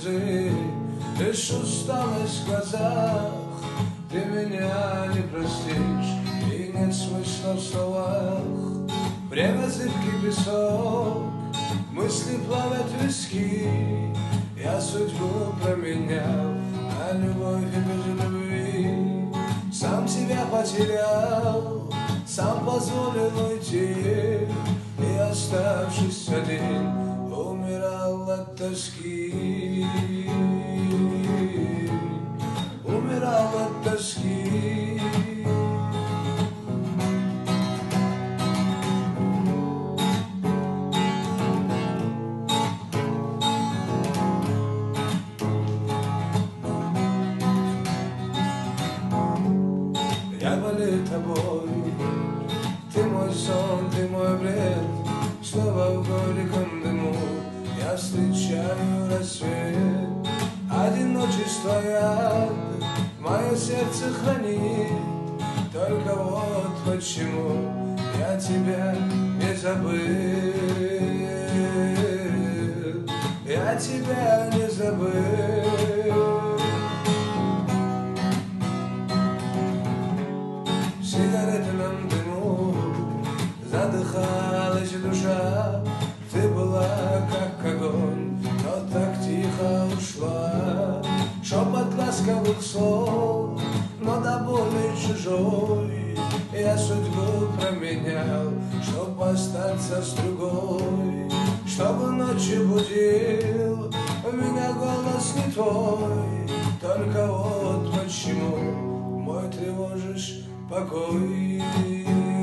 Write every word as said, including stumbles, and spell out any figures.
слезы, лишь усталость в глазах. Ты меня не простишь, и нет смысла в словах. Время зыбкий песок, мысли плавят в виски. Я судьбу променял на любовь и без любви. Сам себя потерял, сам позволил уйти, и, оставшись один, умирал от тоски. Умирал от тоски. Я болею тобой, ты мой сон, ты мой бред. Снова в горьком дыму я встречаю рассвет. Одиночество яд мое сердце хранит. Только вот почему я тебя не забыл. Я тебя не забыл. В сигаретном дыму задыхалась душа. Ты была как огонь, но так тихо ушла. Шепот ласковых слов, но до боли чужой. Я судьбу променял, чтоб остаться с другой. Чтобы ночью будил меня голос не твой. Только вот почему мой тревожишь покой.